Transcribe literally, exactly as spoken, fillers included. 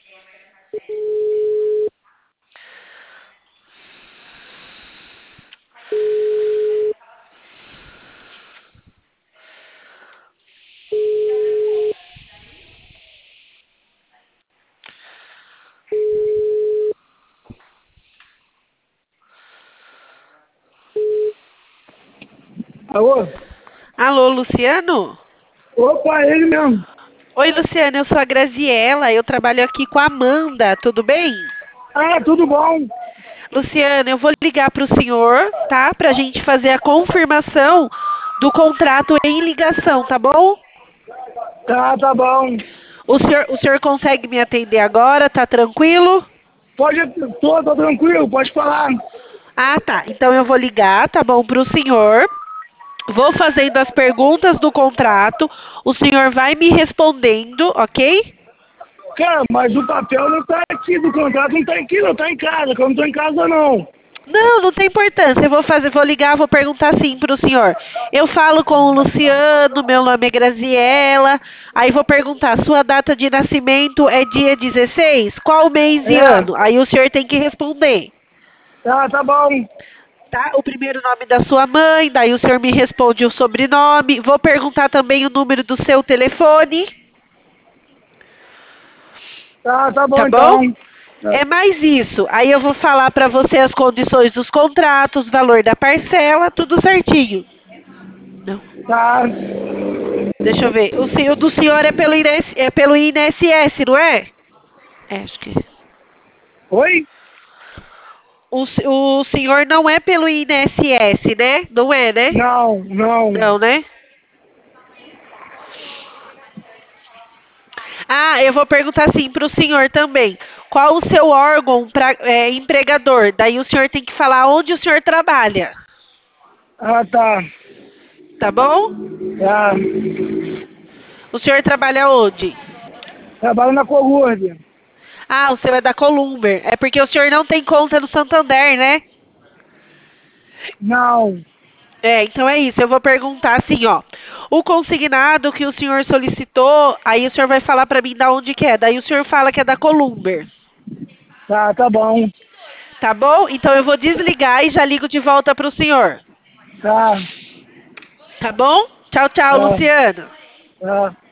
Alô? Alô, Luciano? Opa, ele mesmo. Oi, Luciano, eu sou a Graziela, eu trabalho aqui com a Amanda, tudo bem? Ah, tudo bom? Luciano, eu vou ligar para o senhor, tá? Para a gente fazer a confirmação do contrato em ligação, tá bom? Tá, tá bom. O senhor, o senhor consegue me atender agora? Tá tranquilo? Pode, tô, tô tranquilo, pode falar. Ah, tá. Então eu vou ligar, tá bom, para o senhor. Vou fazendo as perguntas do contrato. O senhor vai me respondendo, ok? Cara, mas o papel não tá aqui, do contrato não tá aqui, não tá em casa, que eu não tô em casa não. Não, não tem importância. Eu vou fazer, vou ligar, vou perguntar sim para o senhor. Eu falo com o Luciano, meu nome é Graziela. Aí vou perguntar, sua data de nascimento é dia dezesseis? Qual mês e É, ano? Aí o senhor tem que responder. tá, tá bom. Tá? O primeiro nome da sua mãe, daí o senhor me responde o sobrenome. Vou perguntar também o número do seu telefone, Tá, tá bom tá bom? então. É mais isso. Aí eu vou falar para você as condições dos contratos, valor da parcela, tudo certinho. Não. Tá. Deixa eu ver. O senhor do senhor é pelo I N S, é pelo I N S S, não é? É, acho que. Oi? O, se- o senhor não é pelo I N S S, né? Não é, né? Não, não. Não, né? Ah, eu vou perguntar assim para o senhor também. Qual o seu órgão pra, é, empregador? Daí o senhor tem que falar onde o senhor trabalha. Ah, tá. Tá bom? Tá. O senhor trabalha onde? Trabalho na Colúrdia. Ah, o seu é da Columber. É porque o senhor não tem conta no Santander, né? Não. É, então é isso. Eu vou perguntar assim, ó. O consignado que o senhor solicitou, aí o senhor vai falar pra mim da onde que é. Daí o senhor fala que é da Columber. Tá, tá bom. Tá bom? Então eu vou desligar e já ligo de volta pro senhor. Tá. Tá bom? Tchau, tchau, Tá. Luciano. Tá.